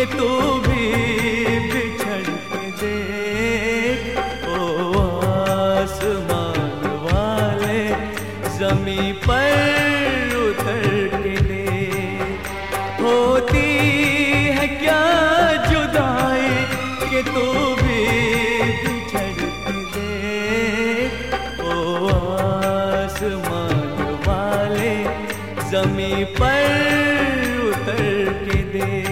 तू भी बिछड़ के देख। ओ आसमान वाले ज़मीं पर उतर के देख। होती है क्या जुदाई कि तू भी बिछड़ के देख। ओ आसमान वाले ज़मीं पर उतर के देख।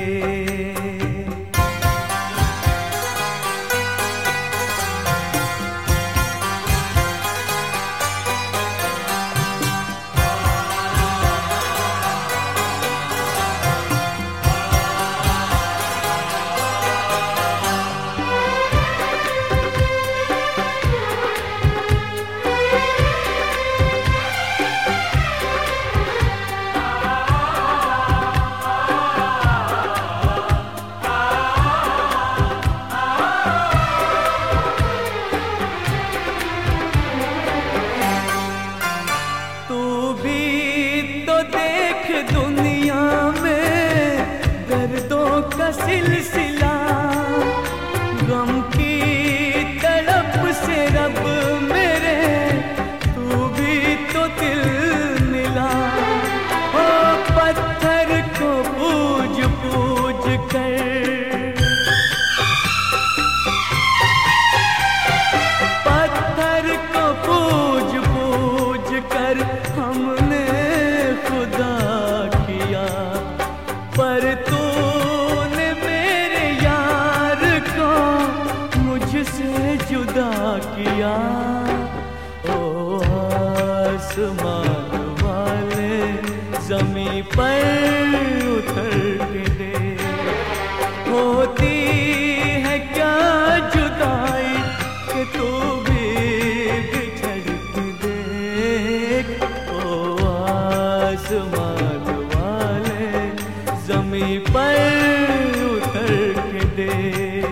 दुनिया में दर्दों का सिलसिला, गम की तड़प से रब मेरे तू भी तो दिल मिला। ओ पत्थर को पूज पूज कर, पत्थर को पूज पूज कर हमने खुदा किया, पर तूने मेरे यार को मुझसे जुदा किया। ओ आसमान वाले ज़मीं पर उतर के देख। होती है क्या जुदाई कि तू भी बिछड़ के देख। ओ आसमान वाले ज़मीं पर उतर के देख।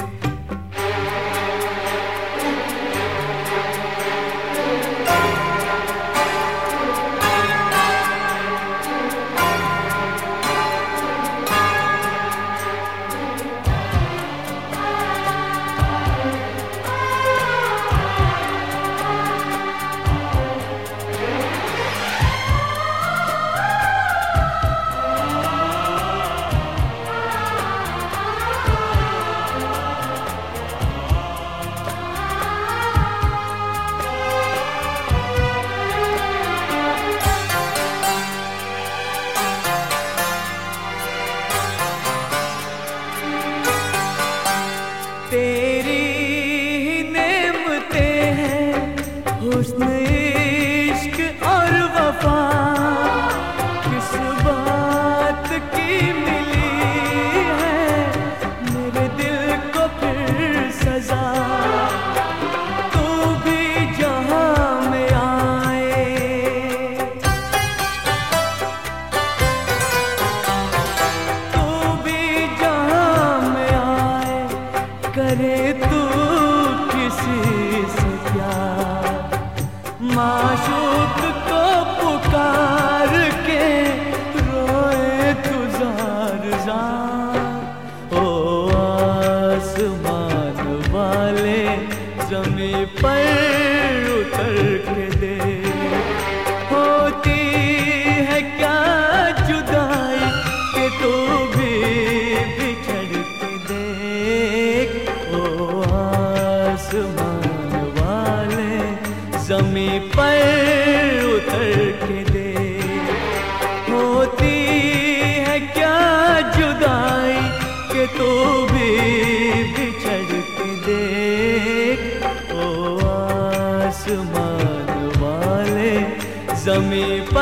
तेरी ही नेमतें हैं हुस्न इश्क और वफा, किस बात की मिली है मेरे दिल को फिर सजा। तू भी जहां में आए, तू भी जहां में आए, करे तू किसी से प्यार। माशूक को पुकार के रोए तू ज़ार ज़ार। ओ आसमान वाले ज़मीं पर उतर के देख। होती है क्या जुदाई कि तू भी बिछड़ के देख। ओ आसमान वाले ज़मीं पर उतर के देख। होती है क्या जुदाई कि तू भी बिछड़ के देख। ओ आसमान वाले ज़मीं